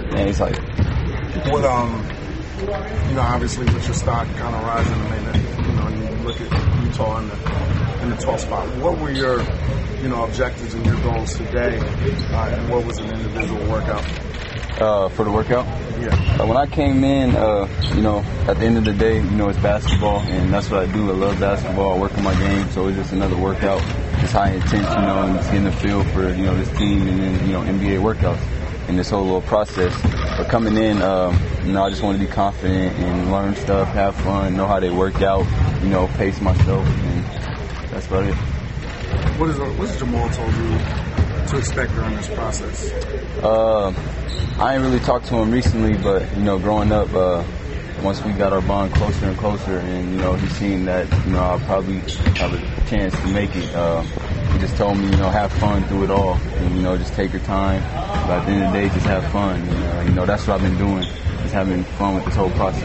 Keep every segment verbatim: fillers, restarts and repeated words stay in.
Yeah, he's like. What um, you know, obviously with your stock kind of rising, and you know, you look at Utah in the in the twelfth spot. What were your, you know, objectives and your goals today, uh, and what was an individual workout? Uh, for the workout? Yeah. Uh, when I came in, uh, you know, at the end of the day, you know, it's basketball, and that's what I do. I love basketball. I work on my game, so it's just another workout. It's high intense, you know, and just getting the feel for, you know, this team and then, you know, N B A workouts and this whole little process. But coming in, um, you know, I just want to be confident and learn stuff, have fun, know how they work out, you know, pace myself, and that's about it. What is what has Jamal told you to expect during this process? Uh, I ain't really talked to him recently, but, you know, growing up, uh, once we got our bond closer and closer, and, you know, he's seen that, you know, I'll probably have a chance to make it. Uh, he just told me, you know, have fun through it all, and, you know, just take your time. But at the end of the day, just have fun. And, uh, you know, that's what I've been doing, just having fun with this whole process.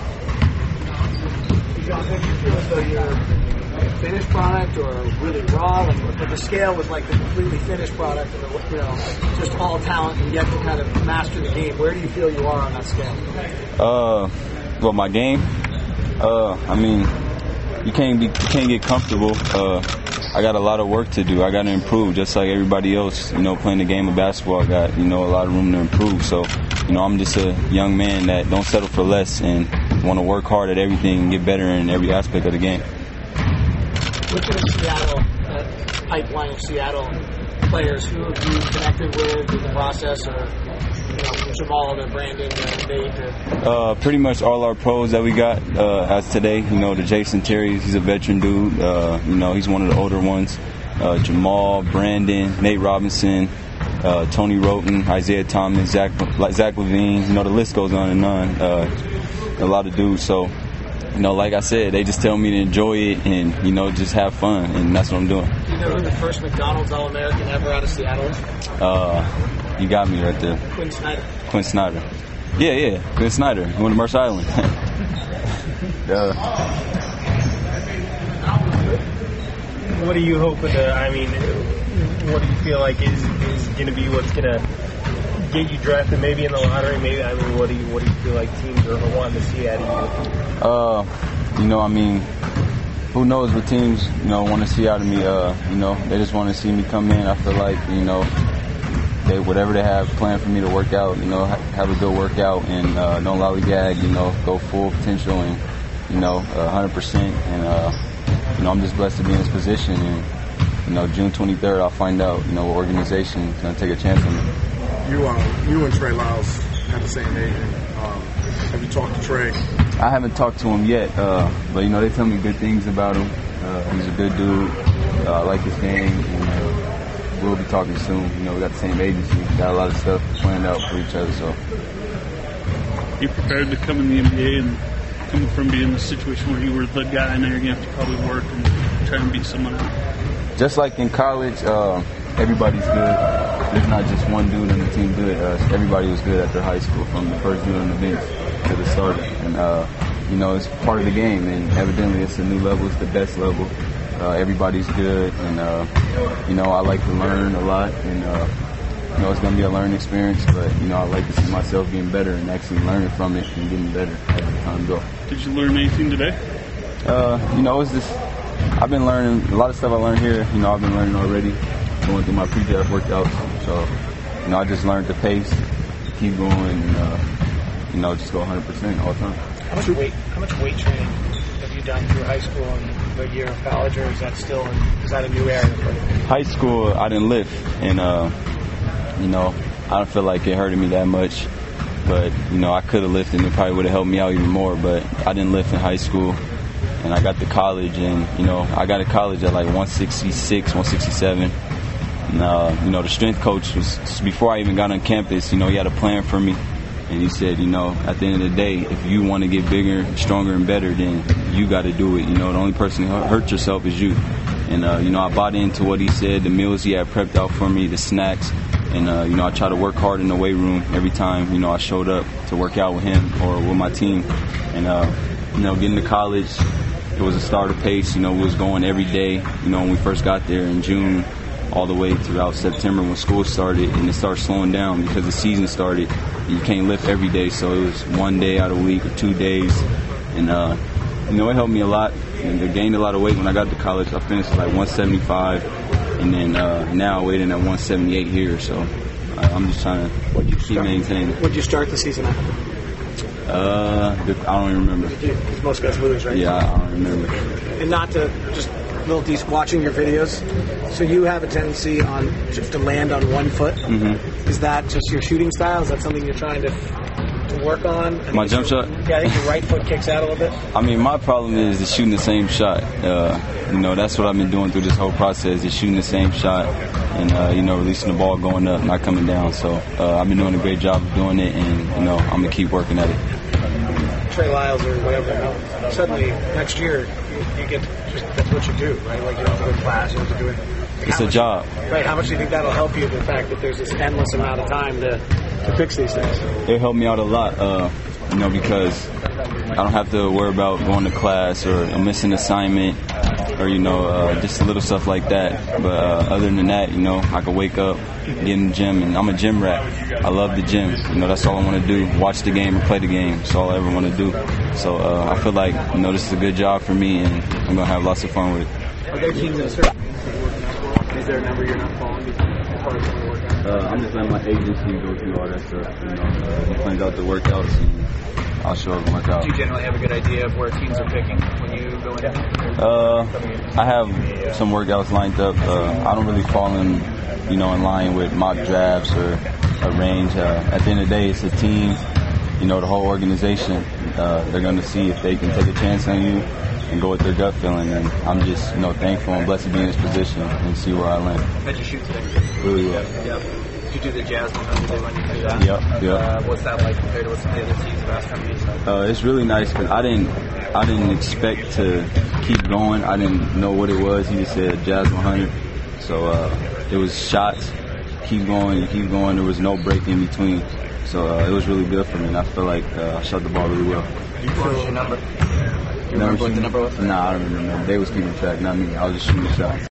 John, did you feel as though you're a finished product or really raw? Like, but the scale was like the completely finished product, and the, you know, just all talent and yet to kind of master the game. Where do you feel you are on that scale? Uh, well, my game. Uh, I mean, you can't be, you can't get comfortable. Uh, I got a lot of work to do. I got to improve, just like everybody else. You know, playing the game of basketball, I got, you know, a lot of room to improve. So, you know, I'm just a young man that don't settle for less and want to work hard at everything and get better in every aspect of the game. Looking at Seattle, that pipeline of Seattle players, who have you connected with in the process, or, you know, Jamal to Brandon to Nate? To... Uh, pretty much all our pros that we got uh, as today. You know, the Jason Terry, he's a veteran dude. Uh, you know, he's one of the older ones. Uh, Jamal, Brandon, Nate Robinson, uh, Tony Roten, Isaiah Thomas, Zach, Zach LaVine. You know, the list goes on and on. Uh, a lot of dudes. So, you know, like I said, they just tell me to enjoy it and, you know, just have fun, and that's what I'm doing. Do you know who the first McDonald's All-American ever out of Seattle is? Uh, you got me right there. Quinn Snyder. Quinn Snyder. Yeah, yeah, Quinn Snyder. He went to Mercer Island. uh, what do you hope with the, I mean, what do you feel like is, is going to be what's going to get you drafted maybe in the lottery? Maybe, I mean, what do you what do you feel like teams are wanting to see out of you? Uh, you know, I mean, who knows what teams, you know, want to see out of me. Uh, you know, they just want to see me come in. I feel like, you know, they whatever they have planned for me to work out, you know, have a good workout and uh, don't lollygag, you know, go full potential and, you know, one hundred percent. And, uh, you know, I'm just blessed to be in this position. And, you know, June twenty-third, I'll find out, you know, what organization is going to take a chance on me. You, um, you and Trey Lyles have the same agent. Um, have you talked to Trey? I haven't talked to him yet, uh, but, you know, they tell me good things about him. Uh, he's a good dude. Uh, I like his game. And, uh, we'll be talking soon. You know, we got the same agency. Got a lot of stuff planned out for each other. So, you prepared to come in the N B A and coming from being in a situation where you were the guy, and now you're going to have to probably work and try and beat someone else? Just like in college, uh, everybody's good. There's not just one dude on the team good. Uh, everybody was good at their high school, from the first dude on the bench to the starter. And, uh, you know, it's part of the game, and evidently it's a new level. It's the best level. Uh, everybody's good, and, uh, you know, I like to learn a lot, and, uh, you know, it's going to be a learning experience, but, you know, I like to see myself getting better and actually learning from it and getting better as the time goes. Did you learn anything today? Uh, you know, it's just, I've been learning, a lot of stuff I learned here, you know, I've been learning already, going through my pre-draft workouts. So, you know, I just learned the pace, keep going, and, uh, you know, just go one hundred percent all the time. How much weight, how much weight training have you done through high school and the year of college, or is that still, is that a new area for you? High school, I didn't lift, and, uh, you know, I don't feel like it hurted me that much. But, you know, I could have lifted, and it probably would have helped me out even more. But I didn't lift in high school, and I got to college, and, you know, I got to college at like one sixty-six, one sixty-seven. And, uh, you know, the strength coach was, before I even got on campus, you know, he had a plan for me. And he said, you know, at the end of the day, if you want to get bigger, stronger, and better, then you got to do it. You know, the only person who hurt yourself is you. And, uh, you know, I bought into what he said, the meals he had prepped out for me, the snacks. And, uh, you know, I try to work hard in the weight room every time, you know, I showed up to work out with him or with my team. And, uh, you know, getting to college, it was a starter pace. You know, we was going every day. You know, when we first got there in June, all the way throughout September when school started, and it started slowing down because the season started. You can't lift every day, so it was one day out of a week or two days, and uh, you know, it helped me a lot. And I gained a lot of weight when I got to college. I finished at like one seventy-five, and then uh, now I'm weighing at one seventy-eight here. So uh, I'm just trying to keep start, maintaining. What'd you start the season at? Uh, I don't even remember. Because most guys lose, right? Yeah, I don't remember. And not to just a little decent watching your videos. So you have a tendency on just to land on one foot. Mm-hmm. Is that just your shooting style? Is that something you're trying to to work on? I My jump your, shot? Yeah, I think your right foot kicks out a little bit. I mean, my problem is is shooting the same shot. Uh, you know, that's what I've been doing through this whole process, is shooting the same shot and, uh, you know, releasing the ball going up, not coming down. So uh, I've been doing a great job of doing it, and, you know, I'm going to keep working at it. Trey Lyles or whatever, you know, suddenly next year you, you get just, that's what you do, right? Like you don't have to go to class, you don't have to do it. Like It's a much, job. Right, how much do you think that'll help you, the fact that there's this endless amount of time to, to fix these things? It helped me out a lot, uh, you know, because I don't have to worry about going to class or missing an assignment or, you know, uh, just little stuff like that. But uh, other than that, you know, I can wake up, get in the gym, and I'm a gym rat. I love the gym. You know, that's all I want to do, watch the game or play the game. That's all I ever want to do. So uh, I feel like, you know, this is a good job for me, and I'm going to have lots of fun with it. Are there teams that certain is there a number you're not following as far as the workout? Uh, I'm just letting my agency go through all that stuff. You know, uh, he plans out the workouts, and I'll show up and work out. Do you generally have a good idea of where teams are picking when you go in? Uh, I have some workouts lined up. Uh, I don't really fall in, you know, in line with mock drafts or a range. Uh, at the end of the day, it's a team. You know, the whole organization. Uh, they're going to see if they can take a chance on you and go with their gut feeling. And I'm just, you know, thankful and blessed to be in this position and see where I land. How'd you shoot today? Really well. Yep. Did you do the Jazz one hundred when you do that? Yep, yep. Uh, what's that like compared to what some of the other teams have asked from you? Uh, it's really nice because I didn't, I didn't expect to keep going. I didn't know what it was. He just said Jazz one hundred, so uh, it was shots, keep going, keep going. There was no break in between, so uh, it was really good for me. And I feel like uh, I shot the ball really well. What was your number? You Never remember what the number was? Nah, I don't remember. They was keeping track, not me. I was just shooting shots.